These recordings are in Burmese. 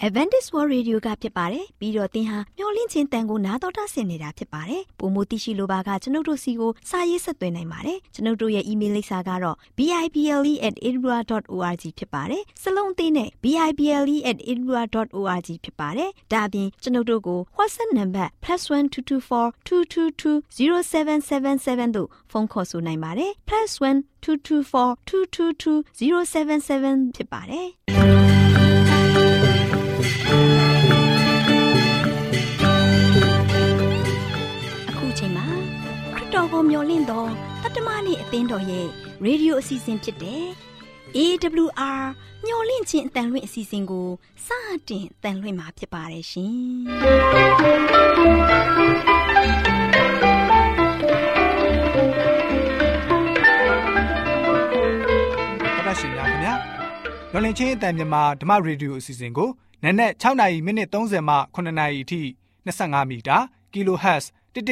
Adventist World Radio ကဖြစ်ပါတယ်ပြီးတော့သင်ဟာမျော်လင့်ခြင်းတန်ကိုနားတော်တာဆင်နေတာဖြစ်ပါတယ်ပုံမသိရှိလိုပါကကျွန်ုပ်တို့စီကိုစာရေးဆက်သွင်းနိုင်ပါတယ်ကျွန်ုပ်တို့ရဲ့ email လိပ်စာကတော့ bible@edinburgh.org ဖြစ်ပါတယ်စလုံးအသေးနဲ့ bible@edinburgh.org ဖြစ်ပါတယ်ဒါအပြင်ကျွန်ုပ်တို့ကို WhatsApp နံပါတ် +1 224 222 0777 တို့ဖုန်းခေါ်ဆိုနိုင်ပါတယ် +1 224 222 0777 ဖြစ်ပါတယ်အခုချိန်မှာခရစ်တော်ကိုမျှော်လင့်သောတတ္တမနေ့အသင်းတော်ရဲ့ရေဒီယိုအစီအစဉ်ဖြစ်တဲ့ AWR မျှော်လင့်ခြင်းအတန်လွင့်အစီအစဉ်ကိုစတင်အတန်လွင့်မှာဖြစ်ပါတယ်ရှင်ရှင်များခင်ဗျာလွန်လင်ချင်းအတန်မြန်မာဓမ္မရေဒီယိုအစီအစဉ်ကိုနက်နက်6:30မိနစ်30မှ9:00အထိ25မီတာ kHz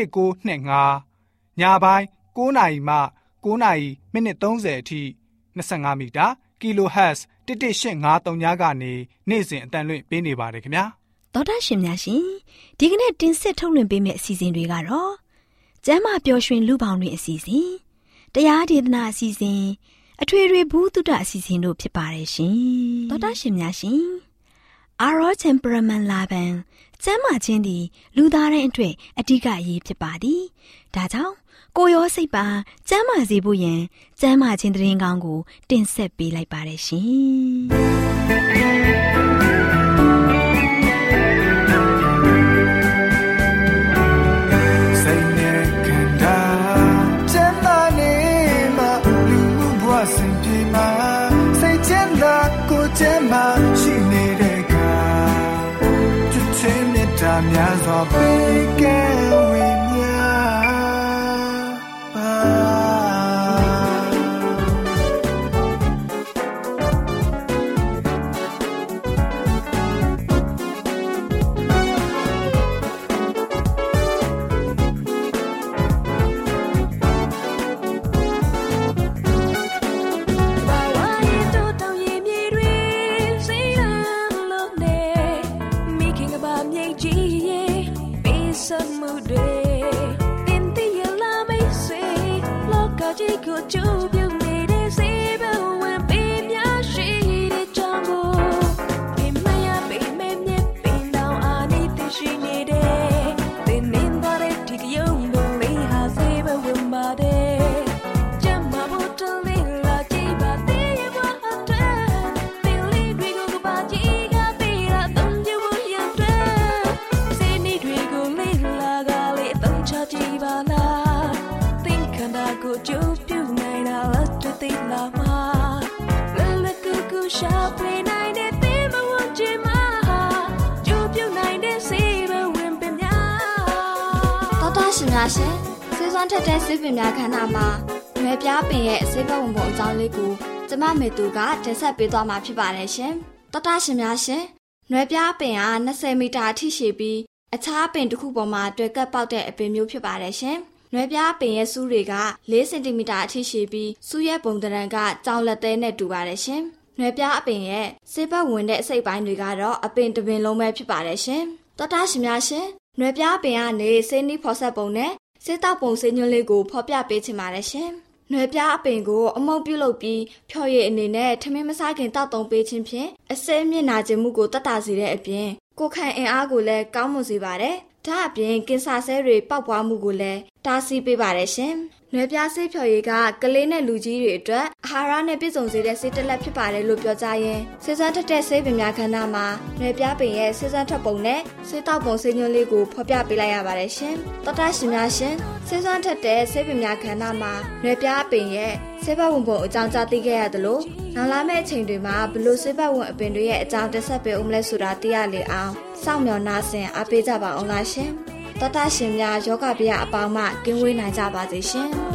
11925ညပိုင်း9:00မှ9:00မိနစ်30အထိ25မီတာ kHz 11853ညကနေနေ့စဉ်အတန်လွင့်ပေးနေပါတယ်ခင်ဗျာသောတာရှင်များရှင်ဒီကနေ့တင်ဆက်ထုတ်လွှင့်ပေးမယ့်အစီအစဉ်တွေကတော့ကျမ်းမာပျော်ရွှင်လူပေါင်းတွင်အစီအစဉ်တရားဒေသနာအစီအစဉ်အထွေထွေဘုဒ္ဓအစီအစဉ်တို့ဖြစ်ပါတယ်ရှင်သောတာရှင်များရှင်Our temperament လာပံကျမ်းမာခြင်းသည်လူသားတိုင်းအတွက်အဓိကအရေးဖြစ်ပါသည်ဒါကြောင့်ကိုယ်ရောစိတ်ပါကျမ်းမာစေဖို့ယင်ကျမ်းမာခြင်းသတင်းကောင်းကိုတင်ဆက်ပေးလိုက်ပါတယ်ရှင်စိတ်နဲ့ခန္ဓာကျမ်းမာနေမှလူမှုဘဝစဉ်ပြေမှာစိတ်ချမ်းသာကိုယ်ကျမ်းမာရှိနေတဲ့များစွာပေးကဲဝေမျှပါရှင်ဆေးစွမ်းထက်တဲ့ဆေးပင်များခန္ဓာမှာရွယ်ပြားပင်ရဲ့ဆေးဘက်ဝင်ပုံအကြောင်းလေးကိုကျမမေသူကတင်ဆက်ပေးသွားမှာဖြစ်ပါတယ်ရှင်။တော်တာရှင်များရှင်ရွယ်ပြားပင်ဟာ20မီတာအထိရှည်ပြီးအခြားပင်တစ်ခုပေါ်မှာတွယ်ကပ်ပေါက်တဲ့အပင်မျိုးဖြစ်ပါတယ်ရှင်။ရွယ်ပြားပင်ရဲ့ဆူးတွေက4စင်တီမီတာအထိရှည်ပြီးဆူးရဲ့ပုံသဏ္ဍာန်ကကြောင်လက်သေးနဲ့တူပါတယ်ရှင်။ရွယ်ပြားအပင်ရဲ့ဆေးဘက်ဝင်တဲ့အစိတ်ပိုင်းတွေကတော့အပင်တစ်ပင်လုံးပဲဖြစ်ပါတယ်ရှင်။တော်တာရှင်များရှင်ရွယ်ပြားပင်ကနေဆေးနီးဖော်ဆက်ပုံနဲ့ဆေးတောက်ပုံဆေးညွှန်းလေးကိုဖော်ပြပေးချင်ပါတယ်ရှင်။နွယ်ပြားအပင်ကိုအမုတ်ပြုတ်လုပ်ပြီးဖြော်ရည်အနေနဲ့ထမင်းမစားခင်တောက်တုံပေးခြင်းဖြင့်အဆဲမျက်နာကျင်မှုကိုတက်တာစေတဲ့အပြင်ကိုယ်ခံအင်အားကိုလည်းကောင်းမွန်စေပါတယ်။ဒါအပြင်ကင်ဆာဆဲတွေပေါက်ပွားမှုကိုလည်းတားဆီးပေးပါတယ်ရှင်။နွယ်ပြားဆေးဖြော်ရည်ကကလေးနဲ့လူကြီးတွေအတွက်အာဟာရနဲ့ပြည့်စုံစေတဲ့ဆေးတစ်လက်ဖြစ်ပါတယ်လို့ပြောကြရင်ဆေးစွမ်းထက်တဲ့ဆေးပင်များခန္ဓာမှာနွယ်ပြားပင်ရဲ့ဆေးစွမ်းထက်ပုံနဲ့ဆေးတောက်ပုံဆေးညွှန်းလေးကိုဖော်ပြပေးလိုက်ရပါတယ်ရှင်။တော်တာရှင်များရှင်ဆေးစွမ်းထက်တဲ့ဆေးပင်များခန္ဓာမှာနွယ်ပြားပင်ရဲ့ဆေးဘက်ဝင်ပုံအကြောင်းကြားသိခဲ့ရသလိုနောက်လာမယ့်အချိန်တွေမှာဘလို့ဆေးဘက်ဝင်အပင်တွေရဲ့အကြောင်းတက်ဆက်ပေးဦးမလဲဆိုတာသိရလေအောင်စောင့်မျှော်နှားဆင်အားပေးကြပါအောင်လားရှင်။တော်တာရှင်များယောဂဗျာအပေါင်းမှကင်းဝေးနိုင်ကြပါစေရှင်။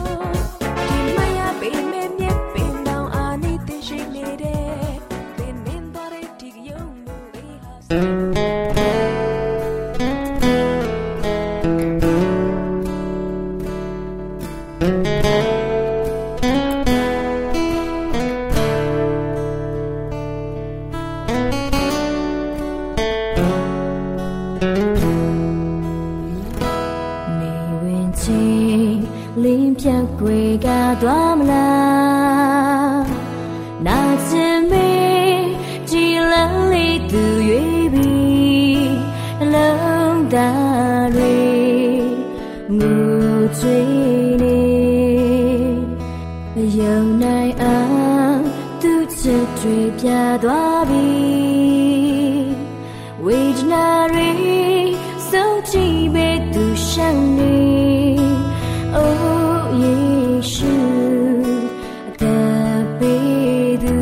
鬼嘎多么啦，那次没几lần里都约比冷大瑞ngủ追你，有奈啊，独自追别多比，为着那瑞手机被独想你，哦耶稣特别的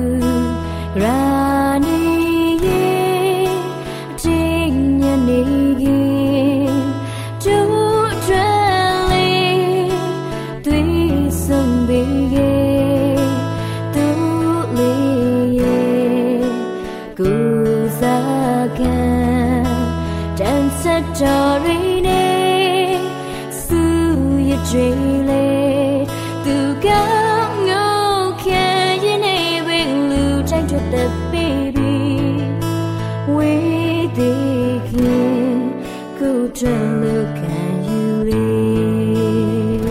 让你也今年你就这里对送别独立耶故萨看站在这里呢素也追嘞都刚我看见那边路站着的 baby 为的看够真了看有嘞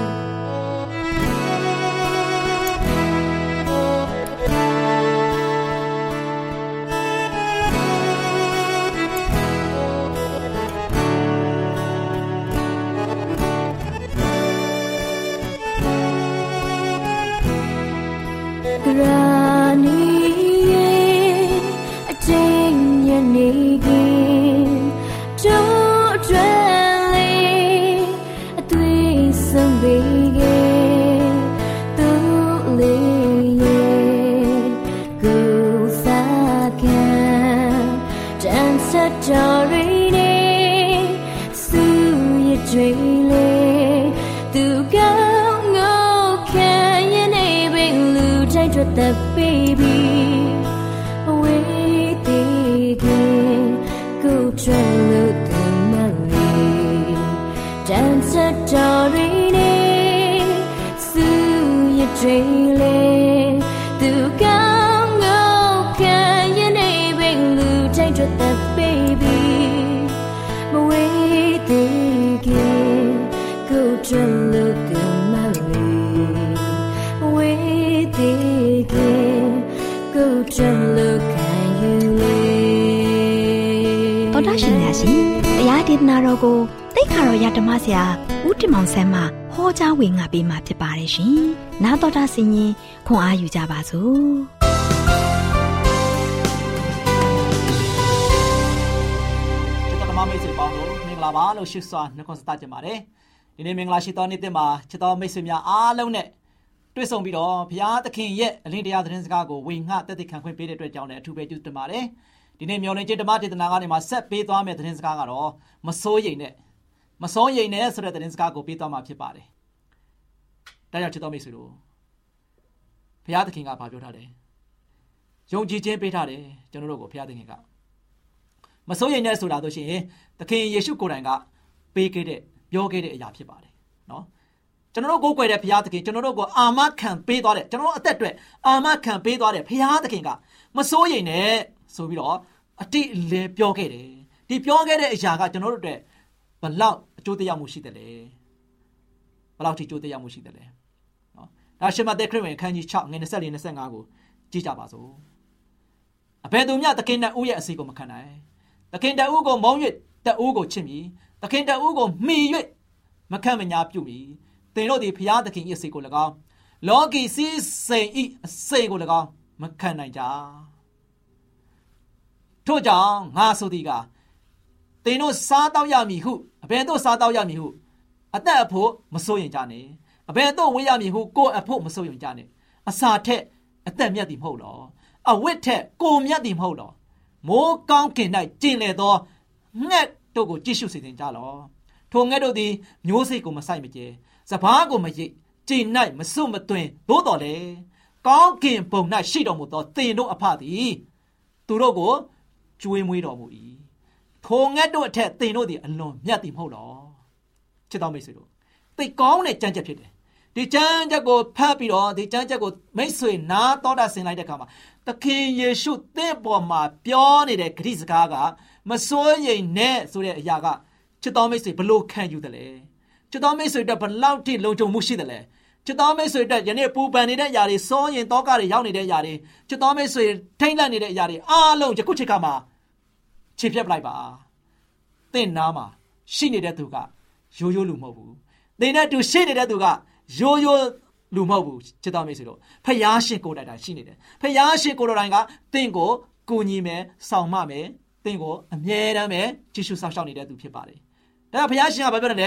让你也今年你就这里对送别独立耶故萨看站在这里呢素也追嘞都刚我看见那边路站着的 baby 为的够转了的哪里站在这里呢素也追嘞都刚我看见那边路站着的 baby 为的够转了的哪里为的够转了看有嘞တော်တာရှင်များရှင်တရားဒေသနာတော်ကိုတိတ်ခါတော်ရဓမ္မဆရာဦးတင်မောင်ဆန်းမှဟောကြားဝင်ငါပေးมาဖြစ်ပါတယ်ရှင်။နာတော်တာဆင်ရင်ခွန်အားယူကြပါစို့။ချစ်တော်မိတ်ဆွေပေါင်းတို့မင်္ဂလာပါလို့ရှိစွာနှုတ်ခွန်းဆက်ကြပါတယ်။ဒီနေ့မင်္ဂလာရှိသောနေ့တင်မှာချစ်တော်မိတ်ဆွေများအားလုံးနဲ့တွေ့ဆုံပြီးတော့ဘုရားသခင်ရဲ့အလင်းတရားသတင်းစကားကိုဝေငှတက်သိခံခွင့်ပေးတဲ့အတွက်ကြောင့်လည်းအထူးပဲကျေးဇူးတင်ပါတယ်။ဒီနေ့မျှော်လင့်ခြင်းဓမ္မဒေသနာကနေမှဆက်ပေးသွားမယ့်သတင်းစကားကတော့မစိုးရိမ်နဲ့ဆိုတဲ့သတင်းစကားကိုပေးသွားမှာဖြစ်ပါတယ်။ဒါကြောင့်ချစ်တော်မိတ်ဆွေတို့ဘုရားသခင်ကဘာပြောထားလဲ။ယုံကြည်ခြင်းပေးထားတယ်ကျွန်တော်တို့ကိုဘုရားသခင်ကမစိုးရိမ်နဲ့ဆိုတာတို့ရှိရင်သခင်ယေရှုကိုယ်တိုင်ကပေးခဲ့တဲ့ပြောခဲ့တဲ့အရာဖြစ်ပါတယ်နော်။ကျွန်တော်တို့ကိုယ်ကွယ်တဲ့ဘုရားသခင်ကျွန်တော်တို့ကိုအာမခံပေးသွားတယ်ကျွန်တော်တို့အသက်အတွက်အာမခံပေးသွားတယ်ဘုရားသခင်ကမစိုးရိမ်နဲ့ဆိုပြီးတော့အတိအလင်းပြောခဲ့တယ်ဒီပြောခဲ့တဲ့အရာကကျွန်တော်တို့အတွက်ဘလောက်အကျိုးတရားမှုရှိတယ်လဲဘလောက်ထိအကျိုးတရားမှုရှိတယ်လဲနော်ဒါရှမသက်ခရစ်ဝင်အခန်းကြီး6ငွေ24 25ကိုကြည့်ကြပါစို့အဘယ်သူမျှသခင်နဲ့ဦးရဲ့အစီကိုမခံနိုင်သခင်တဦးကိုမုန်း၍တဦးကိုချစ်မည်သခင်တဦးကိုမှီ၍မခံမညာပြုမည်သင်တို့သည်ဘုရားသခင်၏အစီကို၎င်းလောကီစည်းစိမ်၏အစိကို၎င်းမခံနိုင်ကြထို့ကြောင့်ငါဆိုသည်ကသင်တို့စားတောက်ရမည်ဟုအဘယ်သို့စားတောက်ရမည်ဟုအသက်အဖို့မစိုးရင်ကြနဲ့အဘယ်သို့ဝေးရမည်ဟုကိုယ်အဖို့မစိုးရင်ကြနဲ့အစာထက်အသက်မြတ်သည်မဟုတ်လောအဝတ်ထက်ကိုယ်မြတ်သည်မဟုတ်လောမိုးကောင်းကင်၌ကျင်လေသောငှက်တို့ကိုကြည့်ရှုစေခြင်းကြလောထိုငှက်တို့သည်မျိုးစိတ်ကိုမဆိုင်မကျဲစပားကိုမရိပ်ကျင်၌မစွမသွင်းသို့တော်လေကောင်းကင်ဘုံ၌ရှိတော်မူသောသင်တို့အဖသည်သူတို့ကိုကျွေးမွေးတော်မူ၏ထိုငှက်တို့အထက်သင်တို့သည်အလွန်မြတ်သည်မဟုတ်လောချစ်တော်မိတ်ဆွေတို့သိကောင်းတဲ့ကြံ့ချက်ဖြစ်တယ်ဒီကြံ့ချက်ကိုဖတ်ပြီးတော့ဒီကြံ့ချက်ကိုမိတ်ဆွေနားတော်တာဆင်လိုက်တဲ့အခါမှာသခင်ယေရှုသင်ပေါ်မှာပြောနေတဲ့ဂရုစကားကမစိုးရိမ်နဲ့ဆိုတဲ့အရာကချစ်တော်မိတ်ဆွေဘလို့ခံယူတယ်လဲချစ်တော်မိတ်ဆွေတို့ဘလောက်ထိလုံခြုံမှုရှိတယ်လဲချစ်တော်မိတ်ဆွေတို့ယနေ့ပူပန်နေတဲ့အရာတွေစောရင်တောကတွေရောက်နေတဲ့အရာတွေချစ်တော်မိတ်ဆွေထိမ့်လန့်နေတဲ့အရာတွေအားလုံးယခုချိန်ခါမှာခြေဖြတ်ပလိုက်ပါသင်နာမှာရှိနေတဲ့သူကရိုးရိုးလူမဟုတ်ဘူးသင်နဲ့တူရှိနေတဲ့သူကရိုးရိုးလူမဟုတ်ဘူးချစ်တော်မိတ်ဆွေတို့ဖယားရှင်ကိုယ်တိုင်ရှိနေတယ်ဖယားရှင်ကိုယ်တိုင်ကသင်ကိုကူညီမယ်ဆောင်မမယ်သင်ကိုအမြဲတမ်းပဲကြည့်ရှုစောင့်ရှောက်နေတဲ့သူဖြစ်ပါတယ်ဒါဖယားရှင်ကဘာပြောတယ်လဲ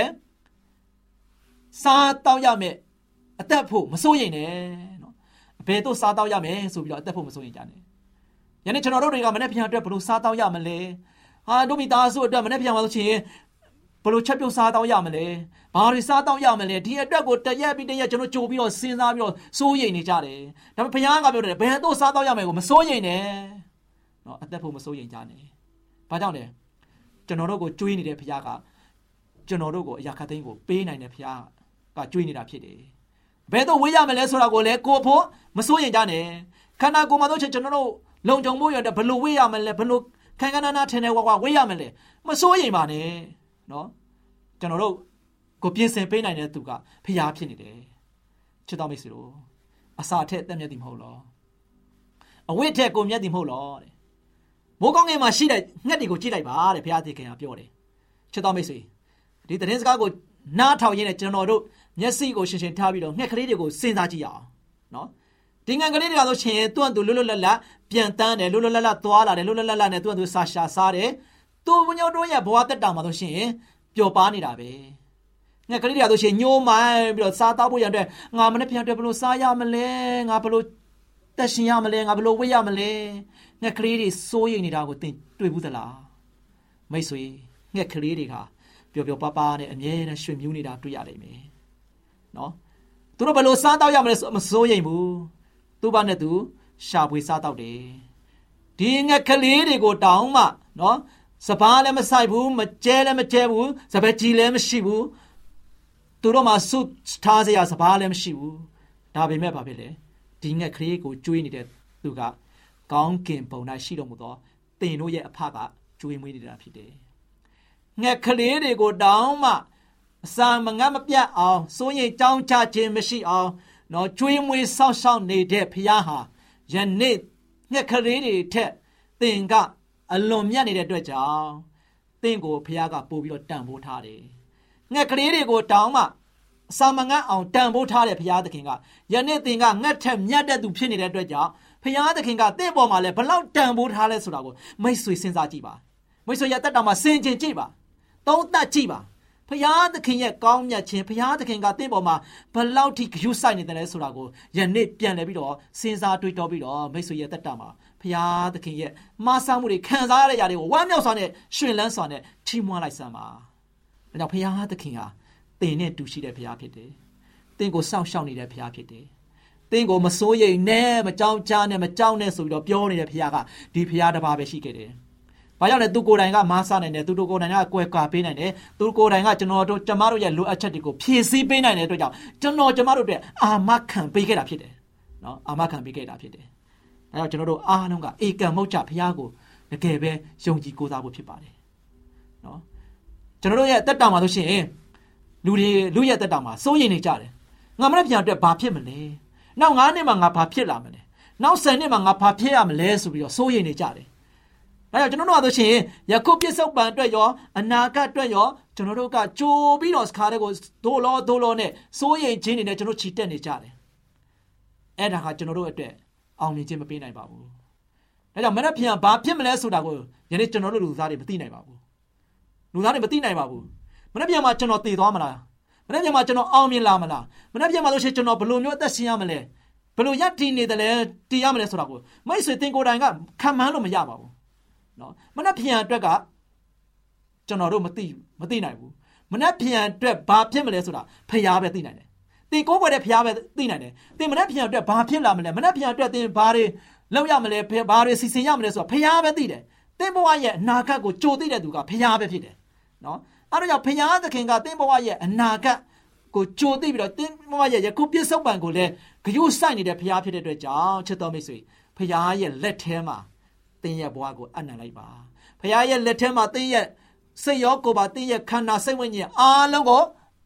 စားတောက်ရမယ်အသက်ဖို့မစိုးရိမ်နဲ့နော်ဘယ်တော့စားတောက်ရမယ်ဆိုပြီးတော့အသက်ဖို့မစိုးရိမ်ကြနဲ့ယနေ့ကျွန်တော်တို့တွေကမနေ့ပြန်အတွက်ဘယ်လိုစားတောက်ရမလဲဟာတို့မိသားစုအတွက်မနေ့ပြန်သွားလို့ချင်းဘယ်လိုချက်ပြုတ်စားတောက်ရမလဲဘာတွေစားတောက်ရမလဲဒီအတွက်ကိုတရက်ပြီးတရက်ကျွန်တော်ကြိုပြီးတော့စဉ်းစားပြီးတော့စိုးရိမ်နေကြတယ်ဒါပေမဲ့ဘုရားကပြောတယ်ဘယ်တော့စားတောက်ရမယ်ကိုမစိုးရိမ်နဲ့နော်အသက်ဖို့မစိုးရိမ်ကြနဲ့ဘာကြောင့်လဲကျွန်တော်တို့ကိုကြွေးနေတဲ့ဘုရားကကျွန်တော်တို့ကိုအရာခတ်သိမ်းကိုပေးနိုင်တဲ့ဘုရားကကြွေးနေတာဖြစ်တယ်ဘယ်တော့ဝေးရမလဲဆိုတာကိုလည်းကိုဖို့မစိုးရိမ်ကြနဲ့ခန္ဓာကိုယ်မှာတော့ကျွန်တော်တို့လုံခြုံမှုရတဲ့ဘယ်လိုဝေးရမလဲဘယ်လိုခံခဏနာထင်တယ်ဝါဝေးရမလဲမစိုးရိမ်ပါနဲ့နော်ကျွန်တော်တို့ကိုပြင်ဆင်ပေးနိုင်တဲ့သူကဖျားဖြစ်နေတယ်ချစ်တော်မိတ်ဆွေတို့အစာထက်အသက်မြတ်သည်မဟုတ်လောအဝိထက်ကိုမြတ်သည်မဟုတ်လောတဲ့မိုးကောင်းငယ်မှာရှိတဲ့ငှက်တွေကိုကြည့်လိုက်ပါတဲ့ဘုရားသခင်ကပြောတယ်ချစ်တော်မိတ်ဆွေဒီသတင်းစကားကိုနားထောင်ရင်းနဲ့ကျွန်တော်တို့မျက်စိကိုရှင်းရှင်းထားပြီးတော့ငှက်ကလေးတွေကိုစဉ်းစားကြည့်ရအောင်နော်ဒီငှက်ကလေးတွေကဆိုရှင်သူ့အတူလွတ်လွတ်လပ်လပ်ပြန်တန်းတယ်လွတ်လွတ်လပ်လပ်သွားလာတယ်လွတ်လွတ်လပ်လပ်နဲ့သူ့အတူစားရှာစားတယ်သူ့ဘုံညောတို့ရဲ့ဘဝတက်တာမှာဆိုရှင်ပျော်ပါနေတာပဲငှက်ကလေးတွေကဆိုရှင်ညှိုးမိုင်းပြီးတော့စားတောက်ဖို့ရတဲ့ငါမနေ့ပြန်အတွက်ဘယ်လိုစားရမလဲငါဘယ်လိုတက်ရှင်ရမလဲငါဘယ်လိုဝေးရမလဲငှက်ကလေးတွေစိုးရိမ်နေတာကိုသင်တွေ့ဘူးသလားမိတ်ဆွေငှက်ကလေးတွေကပျော်ပျော်ပါပါနဲ့အမြဲတမ်းရွှင်မြူးနေတာတွေ့ရလိမ့်မယ်နော်သူတို့ဘယ်လိုစားတောက်ရမလဲမစိုးရိမ်ဘူးသူ့ဘာနဲ့သူရှာဖွေစားတောက်တယ်ဒီငှက်ကလေးတွေကိုတောင်းမှနော်စပားလည်းမဆိုင်ဘူးမကျဲလည်းမကျဲဘူးစပယ်ကြီးလည်းမရှိဘူးသူတို့မှာဆုထားစရာစပားလည်းမရှိဘူးဒါပေမဲ့ဘာဖြစ်လဲဒီငှက်ကလေးကိုကျွေးနေတဲ့သူကကောင်းကင်ဘုံ၌ရှိတော်မူသောသင်တို့ရဲ့အဖကကျွေးမွေးနေတာဖြစ်တယ်ငှက်ကလေးတွေကိုတောင်းမှအစာမငတ်မပြတ်အောင်စိုးရိမ်ကြောင်းချခြင်းမရှိအောင်နော်ကျွေးမွေးဆောက်ရှောက်နေတဲ့ဖခင်ဟာယနေ့ငှက်ကလေးတွေထက်သင်ကအလွန်မြတ်နေတဲ့အတွက်ကြောင့်သင်ကိုဖခင်ကပို့ပြီးတော့တန်ဖိုးထားတယ်ငှက်ကလေးတွေကိုတောင်းမှအစာမငတ်အောင်တန်ဖိုးထားတဲ့ဖခင်သခင်ကယနေ့သင်ကငှက်ထက်မြတ်တဲ့သူဖြစ်နေတဲ့အတွက်ကြောင့်ဖခင်သခင်ကသင်ပေါ်မှာလည်းဘလောက်တန်ဖိုးထားလဲဆိုတာကိုမိတ်ဆွေစဉ်းစားကြည့်ပါမိတ်ဆွေရတတ်တာမှာစင်ကြင်ကြည့်ပါသုံးသပ်ကြည့်ပါဖျားသခင်ရဲ့ကောင်းမြတ်ခြင်းဖျားသခင်ကသင်ပေါ်မှာဘလောက်ထိဂရုစိုက်နေတယ်လဲဆိုတာကိုယနေ့ပြန်လည်ပြီးတော့စဉ်းစားတွေးတောပြီးတော့မိတ်ဆွေရဲ့တက်တာမှာဖျားသခင်ရဲ့မဆာမှုတွေခံစားရတဲ့ຢာတွေကိုဝမ်းမြောက်စွာနဲ့ရှင်လန်းစွာနဲ့ချီးမွမ်းလိုက်စမ်းပါဒါကြောင့်ဖျားသခင်ဟာသင်နဲ့တူရှိတဲ့ဖျားဖြစ်တယ်သင်ကိုစောင့်ရှောက်နေတဲ့ဖျားဖြစ်တယ်သင်ကိုမစိုးရိမ်နဲ့မကြောက်ကြနဲ့မကြောက်နဲ့ဆိုပြီးတော့ပြောနေတဲ့ဖျားကဒီဖျားတစ်ပါးပဲရှိခဲ့တယ်ဘာကြောင့်လဲသူကိုယ်တိုင်ကမားစားနိုင်တယ်သူတို့ကိုယ်တိုင်ကကွယ်ကာပေးနိုင်တယ်သူကိုယ်တိုင်ကကျွန်တော်တို့ကျမတို့ရဲ့လိုအပ်ချက်တွေကိုဖြည့်ဆည်းပေးနိုင်တဲ့အတွက်ကြောင့်ကျမတို့အတွက်အာမခံပေးခဲ့တာဖြစ်တယ်နော်အာမခံပေးခဲ့တာဖြစ်တယ်ဒါကြောင့်ကျွန်တော်တို့အားလုံးကဧကံမုတ်ချဘုရားကိုတကယ်ပဲယုံကြည်ကိုးစားဖို့ဖြစ်ပါတယ်နော်ကျွန်တော်တို့ရဲ့တက်တာမှာဆိုရှင်လူရဲ့တက်တာမှာစိုးရိမ်နေကြတယ်ငါမနေ့ပြန်အတွက်ဘာဖြစ်မလဲနောက်9နှစ်မှာငါဘာဖြစ်လာမလဲနောက်10နှစ်မှာငါဘာဖြစ်ရမလဲဆိုပြီးတော့စိုးရိမ်နေကြတယ်ဒါကြောင့်ကျွန်တော်တို့ကဆိုရှင်ယခုပြစ္ဆုတ်ပံအတွက်ရောအနာဂတ်အတွက်ရောကျွန်တော်တို့ကကြိုပြီးတော့စကားတွေကိုဒိုလောနဲ့စိုးရိမ်ခြင်းတွေနဲ့ကျွန်တော်ချီတက်နေကြတယ်အဲ့ဒါကကျွန်တော်တို့အတွက်အောင်မြင်ခြင်းမပေးနိုင်ပါဘူးဒါကြောင့်မနေ့ပြန်ဘာဖြစ်မလဲဆိုတာကိုယနေ့ကျွန်တော်တို့လူသားတွေမသိနိုင်ပါဘူးလူသားတွေမသိနိုင်ပါဘူးမနေ့ပြန်မှာကျွန်တော်တည်သွားမလားမနေ့ပြန်မှာကျွန်တော်အောင်မြင်လာမလားမနေ့ပြန်မှာဆိုရှင်ကျွန်တော်ဘယ်လိုမျိုးအသက်ရှင်ရမလဲဘယ်လိုရပ်တည်နေတယ်လဲတည်ရမလဲဆိုတာကိုမိတ်ဆွေတင်ကိုယ်တိုင်ကခံမှန်းလို့မရပါဘူးနော်မနှက်ပြန်အတွက်ကကျွန်တော်တို့မသိနိုင်ဘူးမနှက်ပြန်အတွက်ဘာဖြစ်မလဲဆိုတာဖျားပဲသိနိုင်တယ်သင်ကိုယ်ွယ်တဲ့ဖျားပဲသိနိုင်တယ်သင်မနှက်ပြန်အတွက်ဘာဖြစ်လာမလဲမနှက်ပြန်အတွက်သင်ဘာတွေလုပ်ရမလဲဘာတွေစီစဉ်ရမလဲဆိုတာဖျားပဲသိတယ်သင်ဘဝရဲ့အနာဂတ်ကိုကြိုသိတဲ့သူကဖျားပဲဖြစ်တယ်နော်အဲ့ဒါကြောင့်ဖျားသခင်ကသင်ဘဝရဲ့အနာဂတ်ကိုကြိုသိပြီးတော့သင်ဘဝရဲ့ယခုပြစ္ဆုတ်ပံကိုလည်းဂရုစိုက်နေတဲ့ဖျားဖြစ်တဲ့အတွက်ကြောင့်ချစ်တော်မိတ်ဆွေဖျားရဲ့လက်ထဲမှာသင်ရဲ့ဘဝကိုအနံ့လိုက်ပါဖခင်ရဲ့လက်ထဲမှာသင်ရဲ့စိတ်ရောကိုယ်ပါသင်ရဲ့ခန္ဓာစိတ်ဝိညာဉ်အားလုံးကို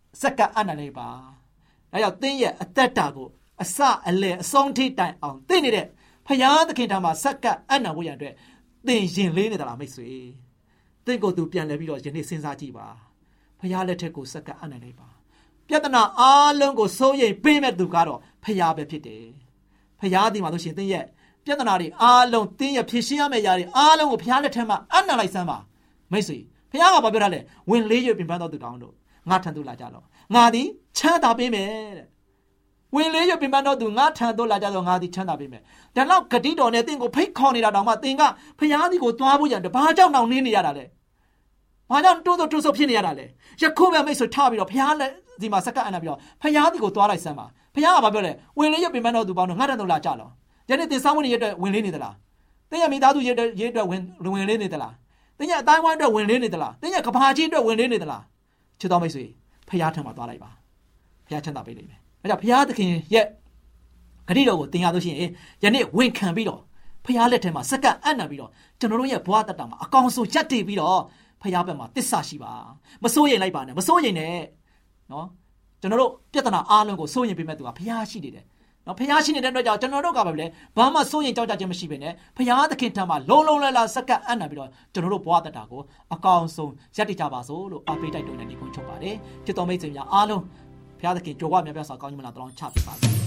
စက္ကန့်အနံ့လေးပါ။ဒါကြောင့်သင်ရဲ့အသက်တာကိုအစအလယ်အဆုံးထိတိုင်အောင်သင်နေတဲ့ဖယားသခင်ထံမှာစက္ကန့်အနံ့ဖို့ရတဲ့သင်ရင်လေးနေသလားမိတ်ဆွေ။သင်ကိုယ်သူပြန်လဲပြီးတော့ယနေ့စဉ်းစားကြည့်ပါ။ဖယားလက်ထက်ကိုစက္ကန့်အနံ့လေးပါ။ပြဿနာအားလုံးကိုစိုးရိမ်ပေးမဲ့သူကတော့ဖယားပဲဖြစ်တယ်။ဖယားဒီမှာလို့ရှိရင်သင်ရဲ့ပြဿနာတွေအားလုံးသင်ရဲ့ဖြေရှင်းရမယ့်ຢာတွေအားလုံးကိုဖယားလက်ထက်မှာအနံ့လိုက်စမ်းပါမိတ်ဆွေဖယားကဘာပြောရလဲဝင်လေးရွယ်ပင်ပန်းတော်သူတောင်းတို့ငါထံသို့လာကြလောငါသည်ချမ်းသာပေးမယ်တဲ့ဝင်လေးရွယ်ပင်ပန်းတော်သူငါထံသို့လာကြလောငါသည်ချမ်းသာပေးမယ်ဒါတော့ဂတိတော်နဲ့သင်ကိုဖိတ်ခေါ်နေတာတောင်မှသင်ကဖယားသည်ကိုသွားဖို့ရတဲ့ဘာကြောင့်နှောင့်နှင်းနေရတာလဲဘာကြောင့်တိုးတိုးဖြစ်နေရတာလဲယခုပဲမိတ်ဆွေထားပြီးတော့ဖယားလက်ဒီမှာစက္ကန့်အနံ့ပြီးတော့ဖယားသည်ကိုသွားလိုက်စမ်းပါဖယားကဘာပြောလဲဝင်လေးရွယ်ပင်ပန်းတော်သူပေါင်းတော့ငါထံသို့လာကြလောယနေ့သင်စောင်းဝင်ရတဲ့ဝင်လေးနေသလားသင်ရဲ့မိသားစုရတဲ့ဝင်လေးနေသလားသင်ရဲ့အတိုင်းဝိုင်းအတွက်ဝင်လေးနေသလားသင်ရဲ့ကဘာကြီးအတွက်ဝင်လေးနေသလားချစ်တော်မိတ်ဆွေဖယားထံမှာသွားလိုက်ပါဖယားချမ်းသာပေးလိမ့်မယ်အဲကြောင့်ဖယားသခင်ရဲ့ဂတိတော်ကိုသင်ရလို့ရှိရင်ယနေ့ဝင်ခံပြီးတော့ဖယားလက်ထဲမှာစက္ကန့်အံ့နံပြီးတော့ကျွန်တော်တို့ရဲ့ဘဝတတမှာအကောင်ဆုံးချက်တည်ပြီးတော့ဖယားဘက်မှာတစ္ဆာရှိပါမစိုးရိမ်လိုက်ပါနဲ့မစိုးရိမ်နဲ့နော်ကျွန်တော်တို့ပြဿနာအားလုံးကိုစိုးရိမ်ပေးမဲ့သူကဖယားရှိနေတယ်နော်ဖယားရှိနေတဲ့အတွက်ကြောင့်ကျွန်တော်တို့ကပဲလေဘာမှစိုးရိမ်ကြောက်ကြခြင်းမရှိဘဲနဲ့ဖယားသခင်ထံမှာလုံးလစက္ကန့်အံ့နံပြီးတော့ကျွန်တော်တို့ဘဝတတကိုအကောင်ဆုံးရက်တည်ကြပါစို့လို့အားပေးတိုက်တွန်းနေနေခွင့်ချုပ်ပါတယ်ချစ်တော်မိတ်ဆွေများအားလုံးဘုရားသခင်ကြိုးဝမြတ်ပြစွာကောင်းကြီးမလားတောင်းချပေးပါစေ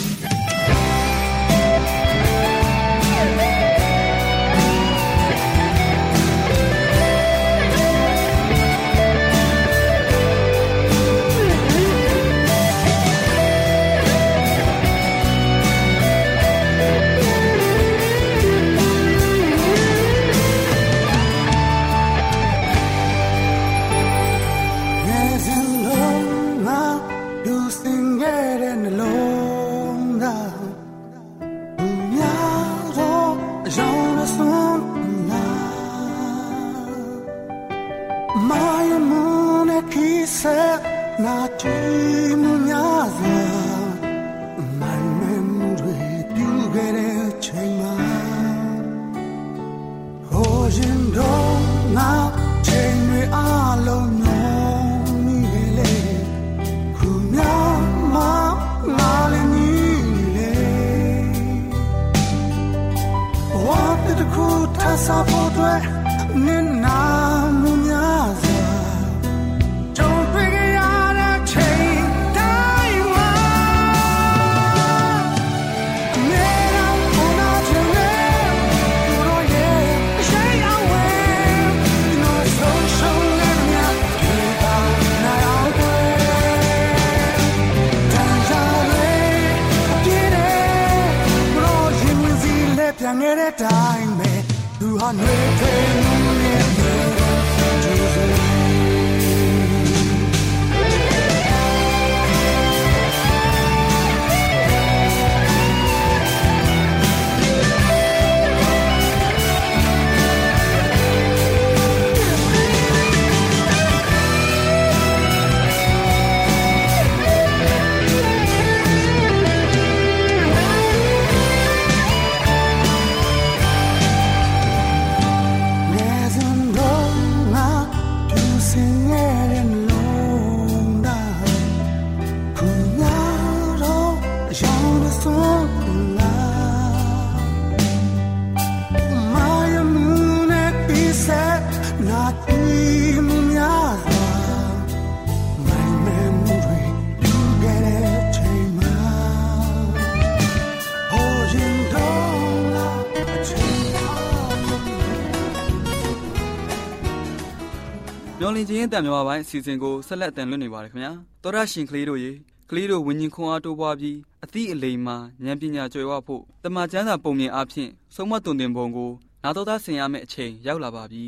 မျော်လင့်ခြင်းအတန်မြန်မာပိုင်းအစီအစဉ်ကိုဆက်လက်တင်လွှင့်နေပါတယ်ခင်ဗျာသောရရှင်ကလေးတို့ရေကလေးတို့ဝิญဉ်ခွန်အားတိုးပွားပြီးအသည့်အလိမ်မှာဉာဏ်ပညာကျွယ်ဝဖို့တမန်ကျမ်းစာပုံမြင်အဖြစ်ဆုံးမသွန်သင်ပုံကိုနာတော်သားဆင်ရမယ့်အချိန်ရောက်လာပါပြီ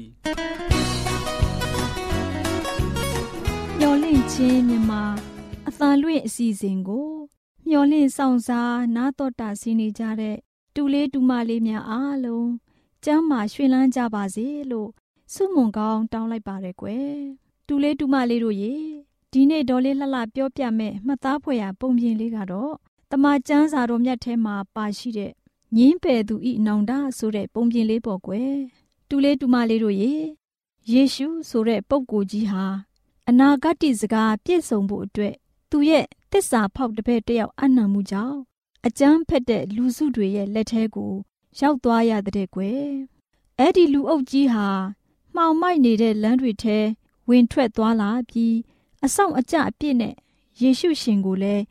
မျော်လင့်ခြင်းမြန်မာအသံလွှင့်အစီအစဉ်ကိုမျော်လင့်ဆောင်စားနာတော်တာဆင်းနေကြတဲ့တူလေးတူမလေးများအားလုံးကျမ်းမာရွှင်လန်းကြပါစေလို့ဆုမွန်ကောင်းတောင်းလိုက်ပါတယ်ကွယ်တူလေးတူမလေးတို့ရေဒီနေ့ဒေါ်လေးလှလှပြောပြမဲ့မှတ်သားဖွယ်ရာပုံပြင်လေးကတော့တမန်ကျမ်းစာတော်မြတ်ထဲမှာပါရှိတဲ့ငင်းပယ်သူဤနောင်တဆိုတဲ့ပုံပြင်လေးပေါ့ကွယ်တူလေးတူမလေးတို့ရေယေရှုဆိုတဲ့ပုဂ္ဂိုလ်ကြီးဟာအနာဂတ်စကားပြည့်စုံဖို့အတွက်သူရဲ့သစ္စာဖောက်တစ်ဖက်တစ်ယောက်အနံ့မှုကြောင့်အကြမ်းဖက်တဲ့လူစုတွေရဲ့လက်ထဲကိုရောက်သွားရတဲ့ကွယ်အဲ့ဒီလူအုပ်ကြီးဟာမှောင်မိုက်နေတဲ့လမ်းတွေထဲဝင်ထွက်သွားလာပြီးအဆောင်အကျအပြစ်နဲ့ယေရှုရှင်ကိုလည်း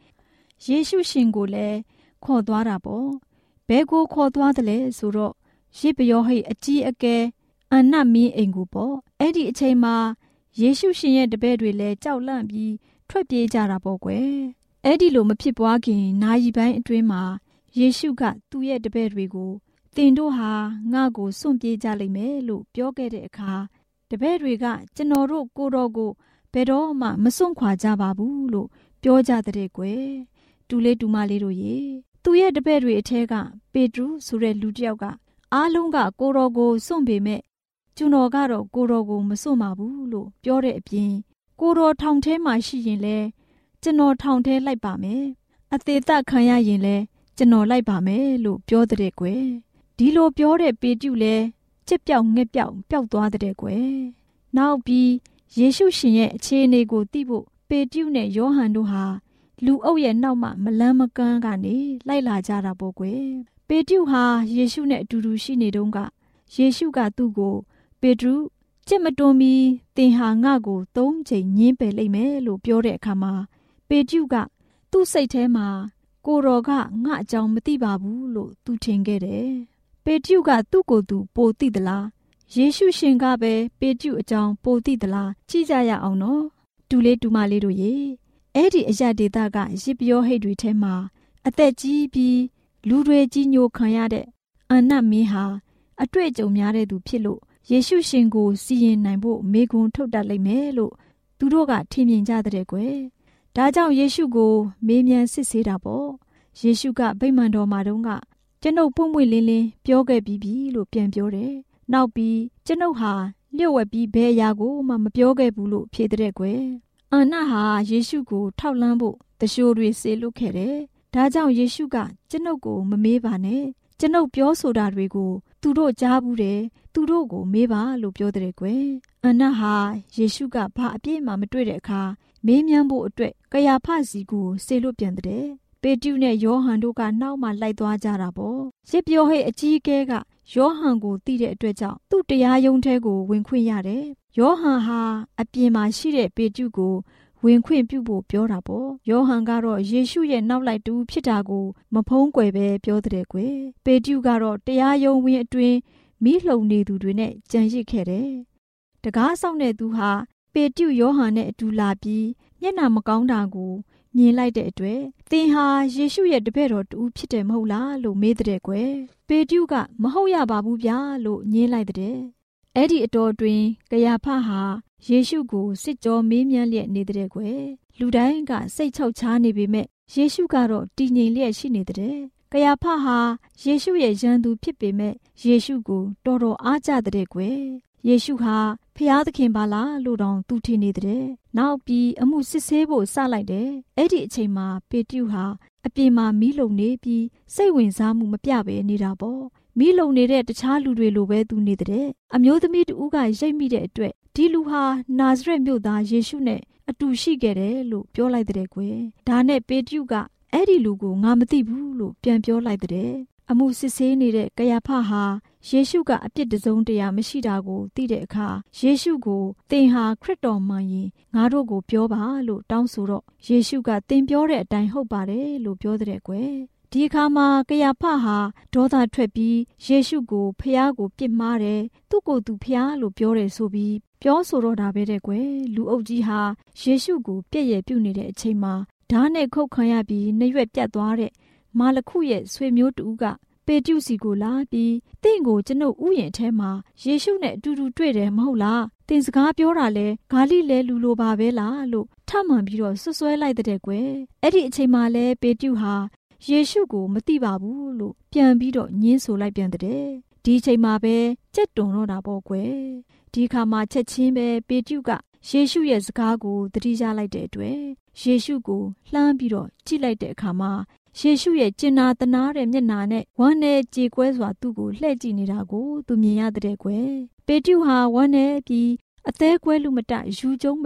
ခေါ်သွားတာပေါ့ဘဲကိုခေါ်သွားတယ်လဲဆိုတော့ယေပယောဟိတ်အကြီးအကဲအနတ်မင်းအိမ်ကိုပေါ့အဲ့ဒီအချိန်မှာယေရှုရှင်ရဲ့တပည့်တွေလည်းကြောက်လန့်ပြီးထွက်ပြေးကြတာပေါ့ကွယ်အဲ့ဒီလိုမဖြစ်ပွားခင်နာရီပိုင်းအတွင်းမှာယေရှုကသူ့ရဲ့တပည့်တွေကိုသင်တို့ဟာငါ့ကိုစွန့်ပြေးကြလိမ့်မယ်လို့ပြောခဲ့တဲ့အခါတပည့်တွေကကျွန်တော်တို့ကိုတော်ကိုဘယ်တော့မှမစွန့်ခွာကြပါဘူးလို့ပြောကြတဲ့ကွယ်တူလေးတူမလေးတို့ရေသူ့ရဲ့တပည့်တွေအထက်ကပေတရုဆိုတဲ့လူတစ်ယောက်ကအားလုံးကကိုတော်ကိုစွန့်ပေမဲ့ကျွန်တော်ကတော့ကိုတော်ကိုမစွန့်ပါဘူးလို့ပြောတဲ့အပြင်ကိုတော်ထောင်ထဲမှာရှိရင်လဲကျွန်တော်ထောင်ထဲလိုက်ပါမယ်အသေးသက်ခံရရင်လဲကျွန်တော်လိုက်ပါမယ်လို့ပြောတဲ့ကွယ်ဒီလိုပြောတဲ့ပေတရုလဲကြက်ပြောက်ငှက်ပြောက်ပျောက်သွားတဲ့ကွယ်နောက်ပြီးယေရှုရှင်ရဲ့အခြေအနေကိုသိဖို့ပေတရုနဲ့ယောဟန်တို့ဟာလူအုပ်ရဲ့နောက်မှမလန်းမကန်းကနေလိုက်လာကြတာပေါ့ကွယ်ပေတရုဟာယေရှုနဲ့အတူတူရှိနေတုန်းကယေရှုကသူ့ကိုပေတရုကြက်မတွန်းမီသင်ဟာငါ့ကို3 ချိန်ညင်းပယ်လိမ့်မယ်လို့ပြောတဲ့အခါမှာပေတရုကသူ့စိတ်ထဲမှာကိုတော်ကငါအကြောင်းမသိပါဘူးလို့သူထင်ခဲ့တယ်ပေတရုကသူ့ကိုယ်သူပိုသိသလားယေရှုရှင်ကပဲပေတရုအကြောင်းပိုသိသလားကြည့်ကြရအောင်နော်တူလေးတူမလေးတို့ရေအဲ့ဒီအရာဒေသကယေပယောဟိတ်တွေထဲမှာအသက်ကြီးပြီးလူတွေကြီးညိုခံရတဲ့အနတ်မင်းဟာအတွေ့အကြုံများတဲ့သူဖြစ်လို့ယေရှုရှင်ကိုစီရင်နိုင်ဖို့မေခွန်းထုတ်တတ်လိမ့်မယ်လို့သူတို့ကထင်မြင်ကြတဲ့ကွယ်ဒါကြောင့်ယေရှုကိုမေးမြန်းစစ်ဆေးတာပေါ့ယေရှုကဗိမာန်တော်မှာတုန်းကကျွန်ုပ်ပွင့်ပွင့်လင်းလင်းပြောခဲ့ပြီးပြီလို့ပြန်ပြောတယ်နောက်ပြီးကျွန်ုပ်ဟာလျှို့ဝှက်ပြီးဘယ်အရာကိုမှမပြောခဲ့ဘူးလို့ဖြေတဲ့ကွယ်အနတ်ဟာယေရှုကိုထောက်လှမ်းဖို့တရှိုးတွေဆေလွတ်ခဲ့တယ်ဒါကြောင့်ယေရှုကကျွန်ုပ်ကိုမမေးပါနဲ့ကျွန်ုပ်ပြောဆိုတာတွေကိုသူတို့ကြားဘူးတယ်သူတို့ကိုမေးပါလို့ပြောတဲ့ကွယ်အနတ်ဟာယေရှုကဘာအပြည့်မှမတွေ့တဲ့အခါမေးမြန်းဖို့အတွက်ကယာဖစီကိုဆေလွတ်ပြန်တဲ့ပေတရုနဲ့ယောဟန်တို့ကနောက်မှလိုက်သွားကြတာပေါ့ယေပယောဟိတ်အကြီးအကဲကယောဟန်ကိုသိတဲ့အတွက်ကြောင့်သူ့တရားရုံးထဲကိုဝင်ခွင့်ရတယ်ယောဟန်ဟာအပြင်မှာရှိတဲ့ပေတရုကိုဝင်ခွင့်ပြုဖို့ပြောတာပေါ့ယောဟန်ကတော့ယေရှုရဲ့နောက်လိုက်တူဖြစ်တာကိုမဖုံးကွယ်ပဲပြောတဲ့ကွယ်ပေတရုကတော့တရားရုံးဝင်းအတွင်းမိလှုံနေသူတွေနဲ့ကြံရစ်ခဲ့တယ်တကားဆောင်တဲ့သူဟာပေတရုယောဟန်နဲ့အတူလာပြီးမျက်နှာမကောင်းတာကိုမြင်လိုက်တဲ့အတွက်သင်ဟာယေရှုရဲ့တပည့်တော်တူဖြစ်တယ်မဟုတ်လားလို့မေးတဲ့ကွယ်ပေတရုကမဟုတ်ရပါဘူးဗျာလို့ညင်းလိုက်တဲ့အဲ့ဒီအတော်တွင်ကယာဖဟာယေရှုကိုစစ်ကြောမေးမြန်းလျက်နေတဲ့ကွယ်လူတိုင်းကစိတ်ချောက်ချားနေပေမဲ့ယေရှုကတော့တည်ငြိမ်လျက်ရှိနေတဲ့ကယာဖဟာယေရှုရဲ့ရန်သူဖြစ်ပေမဲ့ယေရှုကိုတော်တော်အားကျတဲ့ကွယ်ယေရှုဟာဖျားသခင်ပါလားလို့တောင်သူထင်နေတဲ့နောက်ပြီးအမှုစစ်ဆေးဖို့စလိုက်တယ်အဲ့ဒီအချိန်မှာပေတရုဟာအပြင်မှာမီးလုံနေပြီးစိတ်ဝင်စားမှုမပြဘဲနေတာပေါ့မီးလုံနေတဲ့တခြားလူတွေလိုပဲသူနေတဲ့အမျိုးသမီးတူကရိပ်မိတဲ့အတွက်ဒီလူဟာနာဇရက်မြို့သားယေရှုနဲ့အတူရှိခဲ့တယ်လို့ပြောလိုက်တဲ့ကွယ်ဒါနဲ့ပေတရုကအဲ့ဒီလူကိုငါမသိဘူးလို့ပြန်ပြောလိုက်တဲ့အမှုစစ်ဆေးနေတဲ့ကယာဖဟာယေရှုကအပြစ်တစုံတရာမရှိတာကိုသိတဲ့အခါယေရှုကိုသင်ဟာခရစ်တော်မှန်ရင်ငါတို့ကိုပြောပါလို့တောင်းဆိုတော့ယေရှုကသင်ပြောတဲ့အတိုင်းဟုတ်ပါတယ်လို့ပြောတဲ့ကွယ်ဒီအခါမှာကယာဖဟာဒေါသထွက်ပြီးယေရှုကိုဖျားကိုပြစ်မှားတယ်သူ့ကိုယ်သူဖျားလို့ပြောတယ်ဆိုပြီးပြောဆိုတော့တာပဲတဲ့ကွယ်လူအုပ်ကြီးဟာယေရှုကိုပြည့်ရပြုတ်နေတဲ့အချိန်မှာဓာတ်နဲ့ခုတ်ခံရပြီးနှရွက်ပြတ်သွားတဲ့မာလခုရဲ့ဆွေမျိုးတူကပေတရုစီကိုလာပြီးတင့်ကိုကျွန်ုပ်ဥယျာဉ်ထဲမှာယေရှုနဲ့အတူတူတွေ့တယ်မဟုတ်လားတင်စကားပြောတာလဲဂါလိလဲလူလိုပါပဲလားလို့ထမှန်ပြီးတော့ဆွဆွဲလိုက်တဲ့ကွယ်အဲ့ဒီအချိန်မှာလဲပေတရုဟာယေရှုကိုမသိပါဘူးလို့ပြန်ပြီးတော့ညင်းဆိုလိုက်ပြန်တဲ့ဒီအချိန်မှာပဲကြက်တွန်တော့တာပေါ့ကွယ်ဒီခါမှာချက်ချင်းပဲပေတရုကယေရှုရဲ့စကားကိုသတိရလိုက်တဲ့အတွက်ယေရှုကိုလှမ်းပြီးတော့ကြည့်လိုက်တဲ့အခါမှာယေရှုရဲ့ကျင်နာတနာတဲ့မျက်နှာနဲ့ဝမ်းနဲ့ကြေကွဲစွာသူ့ကိုလှည့်ကြည့်နေတာကိုသူမြင်ရတဲ့ကွယ်ပေတရုဟာဝမ်းနဲ့ပြီးအသေးကွဲလူမတယူကျုံမရ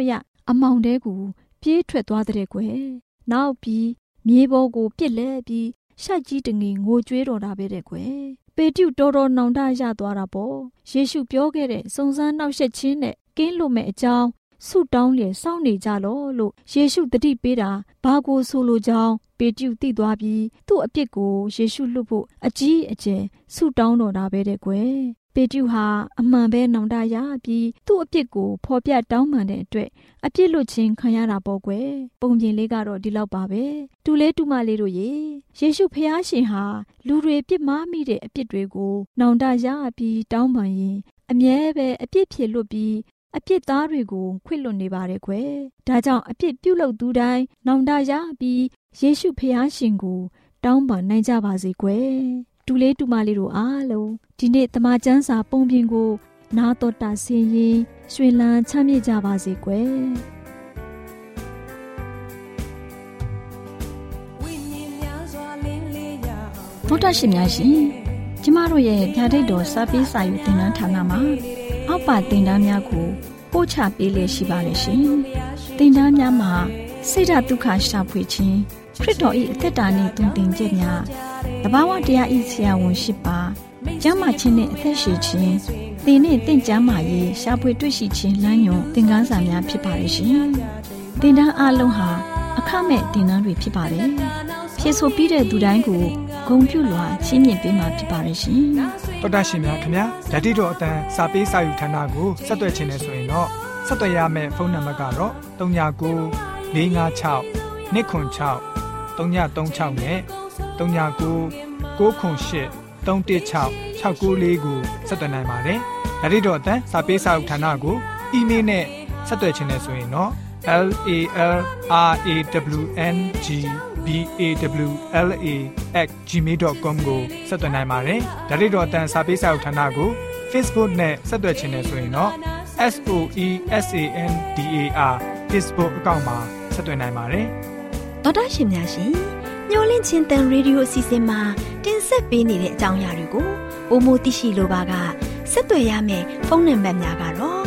အမောင်တဲကိုပြေးထွက်သွားတဲ့ကွယ်နောက်ပြီးမြေပေါ်ကိုပြစ်လဲပြီးရှိုက်ကြီးတငင်ငိုကြွေးတော်တာပဲတဲ့ကွယ်ပေတျုတော်တော်နောင်တရသွားတာပေါ့ယေရှုပြောခဲ့တဲ့စုံစမ်းနှောက်ယှက်ခြင်းနဲ့ကင်းလွတ်မဲ့အကြောင်းဆုတောင်းလျက်စောင့်နေကြလို့ယေရှုတတိပေးတာဘာကိုဆိုလိုကြောင်းပေတျုသိသွားပြီးသူ့အပြစ်ကိုယေရှုလွတ်ဖို့အကြီးအကျယ်ဆုတောင်းတော်တာပဲတဲ့ကွယ်ပေတျုဟာအမှန်ပဲနောင်တရပြီးသူ့အပြစ်ကိုဖော်ပြတောင်းပန်တဲ့အတွက်အပြစ်လွတ်ခြင်းခံရတာပေါ့ကွယ်ပုံပြင်လေးကတော့ဒီလောက်ပါပဲတူလေးတူမလေးတို့ရေယေရှုဖျားရှင်ဟာလူတွေပြစ်မှားမိတဲ့အပြစ်တွေကိုနောင်တရပြီးတောင်းပန်ရင်အမြဲပဲအပြစ်ဖြစ်လွတ်ပြီးအပြစ်သားတွေကိုခွင့်လွတ်နေပါတယ်ကွယ်ဒါကြောင့်အပြစ်ပြုလုပ်သူတိုင်းနောင်တရပြီးယေရှုဖျားရှင်ကိုတောင်းပန်နိုင်ကြပါစေကွယ်တူလေးတူမလေးတို့အားလုံးဒီနေ့တမန်ကျမ်းစာပုံပြင်ကိုနာတော်တာဆင်ရင်ရွှင်လန်းချမ်းမြေ့ကြပါစေကွယ်ဗုဒ္ဓရှင်များရှင်ကျမတို့ရဲ့ဗျာဒိတ်တော်စာပေးစာယူသင်တန်းဌာနမှာအောက်ပါသင်တန်းများကိုပို့ချပေးလျက်ရှိပါတယ်ရှင်သင်တန်းများမှာစိတ်ဓာတ်ဒုက္ခရှာဖွေခြင်းခရစ်တော်၏အသက်တာနှင့်တုန်တင်ခြင်းများတဘာဝတရားဤဆရာဝန်ရှိပါကျမ်းမာခြင်းနဲ့အသက်ရှိခြင်းသင်နဲ့တင့်ကြမာရေးရှားဖွေတွေ့ရှိခြင်းလမ်းညွန်သင်ခန်းစာများဖြစ်ပါရဲ့ရှင်သင်တန်းအလုံးဟာအခမဲ့သင်တန်းတွေဖြစ်ပါတယ်ဖြည့်ဆို့ပြီးတဲ့သူတိုင်းကိုဂုဏ်ပြုလွှာချီးမြှင့်ပေးမှာဖြစ်ပါရဲ့ရှင်တော်တာရှင်များခင်ဗျာဓာတိတော်အတန်းစာပေးစာယူဌာနကိုဆက်သွယ်ခြင်းနဲ့ဆိုရင်တော့ဆက်သွယ်ရမယ့်ဖုန်းနံပါတ်ကတော့39 656 296 336နဲ့39 908 316 694ကိုဆက်သွင်းနိုင်ပါတယ်။ဒါ့အပြင်အတန်းစာပေးစာအုပ်ဌာနကိုအီးမေးလ်နဲ့ဆက်သွယ်ခြင်းနဲ့ဆိုရင်တော့ LALRAWNGBAWLA@gmail.com ကိုဆက်သွင်းနိုင်ပါတယ်။ဒါ့အပြင်အတန်းစာပေးစာအုပ်ဌာနကို Facebook နဲ့ဆက်သွယ်ခြင်းနဲ့ဆိုရင်တော့ SOESANDAR Facebook အကောင့်မှာဆက်သွင်းနိုင်ပါတယ်။ဒေါက်တာရှင်များရှင်ညိုလင်းချင်းတန်ရေဒီယိုအစီအစဉ်မှာတင်ဆက်ပေးနေတဲ့အကြောင်းအရာတွေကိုပိုမိုသိရှိလိုပါကဆက်သွယ်ရမယ့်ဖုန်းနံပါတ်များကတော့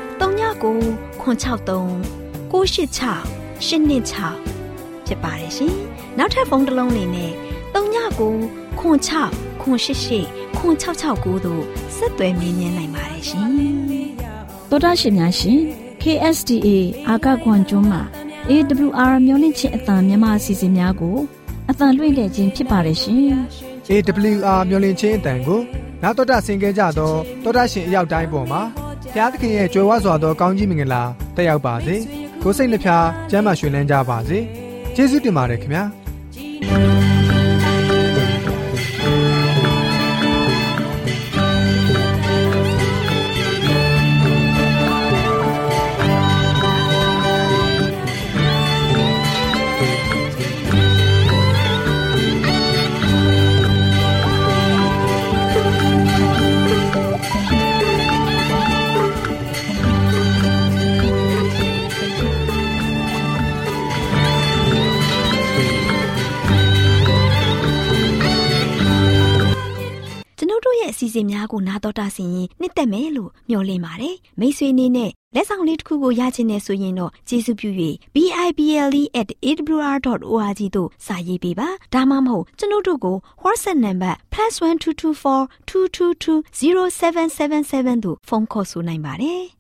39 963 986 826ဖြစ်ပါတယ်ရှင်။နောက်ထပ်ဖုန်းတစ်လုံးနေနဲ့39 96 988 9669တို့ဆက်သွယ်မြင်းမြန်းနိုင်ပါတယ်ရှင်။ဒေါက်တာရှင်များရှင် KSTA အာကခွန်ကျွန်းမှာ AWR မျိုးလင့်ချင်းအတန်မြန်မာအစီအစဉ်များကိုအတန်လွှင့်ခဲ့ခြင်းဖြစ်ပါတယ်ရှင်။ AWR မျိုးလင့်ချင်းအတန်ကိုနာတော်တာဆင် gay ကြတော့တော်တာရှင်အရောက်တိုင်းပေါ်မှာဘုရားသခင်ရဲ့ကြွယ်ဝစွာသောကောင်းကြီးမင်္ဂလာတက်ရောက်ပါစေ။ကိုယ်စိတ်နှဖျားကျမ်းမာရွှင်လန်းကြပါစေ။ကျေးဇူးတင်ပါတယ်ခင်ဗျာ။အစီအစဉ်များကိုနားတော်တာဆင်ရင်နှစ်သက်မယ်လို့မျှော်လင့်ပါတယ်မိတ်ဆွေအနေနဲ့လက်ဆောင်လေးတစ်ခုကိုရချင်နေဆိုရင်တော့ကျေးဇူးပြု၍ bible@awr.org သို့စာရေးပေးပါဒါမှမဟုတ်ကျွန်တော်တို့ကို WhatsApp နံပါတ် +1224 222 0777 သို့ဖုန်းခေါ်ဆိုနိုင်ပါတယ်